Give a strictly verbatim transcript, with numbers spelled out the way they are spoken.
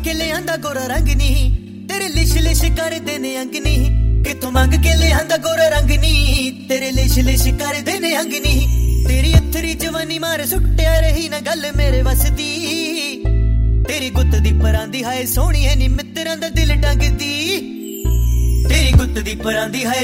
के लियांदा गोरा रंग नी तेरे लिश लिश कर देने अंग नी किथों मंग के लियांदा गोरा रंग नी तेरे लिश लिश कर देने अंग नी तेरी अथरी जवानी मार सुट्टिया रही ना गल मेरे वसदी तेरी गुत्त दी परांदी हाय सोहणी है नी मित्रां दा दिल डंगदी तेरी गुत्त दी परांदी हाय